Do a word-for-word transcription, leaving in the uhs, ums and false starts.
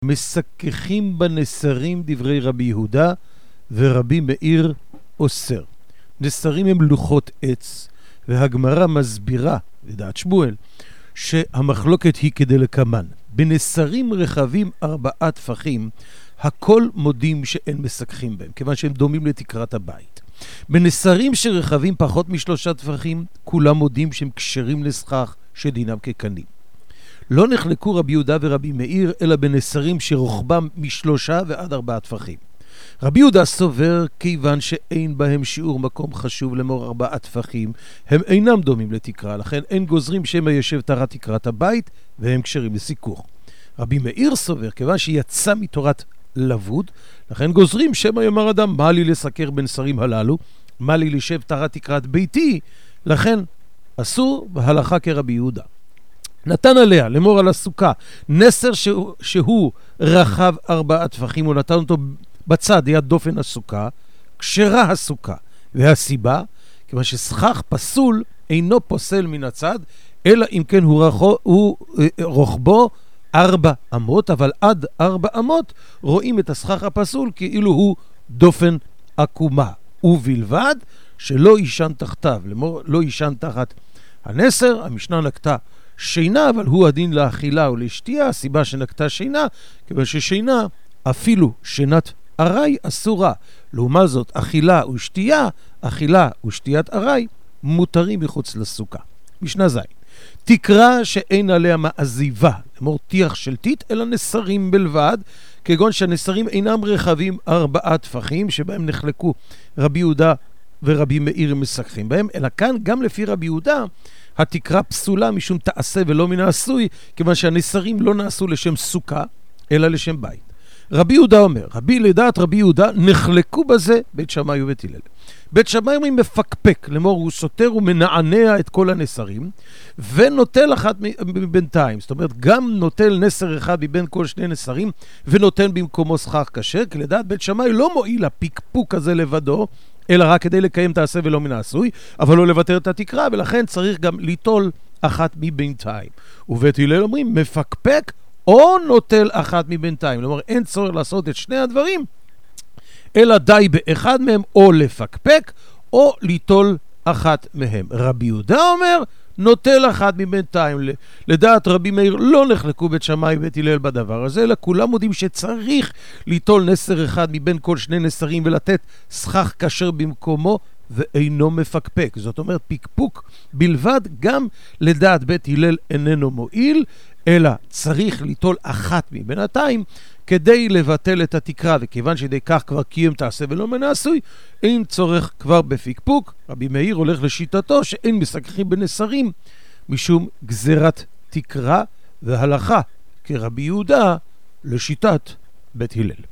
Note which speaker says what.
Speaker 1: מסככים בנסרים דברי רבי יהודה ורבי מאיר אוסר. נסרים הם לוחות עץ, והגמרא מסבירה, לדעת שמואל, שהמחלוקת היא כדלקמן. בנסרים רחבים ארבעה טפחים, הכל מודים שאין מסככים בהם, כיוון שהם דומים לתקרת הבית. בנסרים שרחבים פחות משלושה טפחים, כולם מודים שהם קשרים לסכך שדינם כקנים. לא נחלקו רבי יהודה ורבי מאיר, אלא בנסרים שרוחבם משלושה ועד ארבעה טפחים. רבי יהודה סובר, כיוון שאין בהם שיעור מקום חשוב לאמור ארבעה טפחים, הם אינם דומים לתקרה, לכן אין גוזרים שמא ישב תחת תקרת הבית, והם קשרים לסיכוך. רבי מאיר סובר, כיוון שיצא מתורת לבוד, לכן גוזרים שמא יאמר אדם, מה לי לסקר בנסרים הללו, מה לי לשב תחת תקרת ביתי, לכן אסור בהלכה כרבי יהודה. נתן עליה, לאמור על הסוכה, נסר שהוא, שהוא רחב ארבעה טפחים, הוא נתן אותו בצד, ליד דופן הסוכה, כשרה הסוכה. והסיבה, כיוון שסכך פסול אינו פוסל מן הצד, אלא אם כן הוא, רחו, הוא רוחבו ארבע אמות, אבל עד ארבע אמות רואים את הסכך הפסול כאילו הוא דופן עקומה. ובלבד שלא יישן תחתיו, לאמור לא יישן תחת הנסר. המשנה נקטה שינה, אבל הוא הדין לאכילה ולשתייה. הסיבה שנקטה שינה, כיוון ששינה, אפילו שינת ארי אסורה. לעומת זאת, אכילה ושתייה, אכילה ושתיית ארי, מותרים מחוץ לסוכה. משנה זין. תקרה שאין עליה מעזיבה, לאמור טיח של טיט, אלא נסרים בלבד, כגון שהנסרים אינם רחבים ארבעה טפחים, שבהם נחלקו רבי יהודה ורבי מאיר מסככים בהם, אלא כאן גם לפי רבי יהודה, התקרה פסולה משום תעשה ולא מן העשוי, כיוון שהנסרים לא נעשו לשם סוכה, אלא לשם בית. רבי יהודה אומר, רבי לדעת רבי יהודה, נחלקו בזה בית שמאי ובית הלל. בית שמאי אומרים מפקפק, לאמור הוא סותר ומנענע את כל הנסרים, ונוטל אחת מבינתיים. זאת אומרת, גם נוטל נסר אחד מבין כל שני נסרים, ונותן במקומו סכך כשר, כי לדעת בית שמאי לא מועיל הפקפוק הזה לבדו, אלא רק כדי לקיים תעשה ולא מן העשוי, אבל לא לוותר את התקרה, ולכן צריך גם ליטול אחת מבינתיים. ובית הלל אומרים, מפקפק או נוטל אחת מבינתיים. כלומר, אין צורך לעשות את שני הדברים, אלא די באחד מהם, או לפקפק, או ליטול אחת מהם. רבי יהודה אומר, נוטל אחת מבינתיים. לדעת רבי מאיר לא נחלקו בית שמאי ובית הלל בדבר הזה, אלא כולם יודעים שצריך ליטול נסר אחד מבין כל שני נסרים ולתת סכך כשר במקומו, ואינו מפקפק. זאת אומרת, פקפוק בלבד גם לדעת בית הלל איננו מועיל, אלא צריך ליטול אחת מבינתיים כדי לבטל את התקרה, וכיוון שדי כך כבר קיים תעשה ולא מן העשוי, אין צורך כבר בפקפוק. רבי מאיר הולך לשיטתו שאין מסככים בנסרים משום גזירת תקרה, והלכה כרבי יהודה לשיטת בית הלל.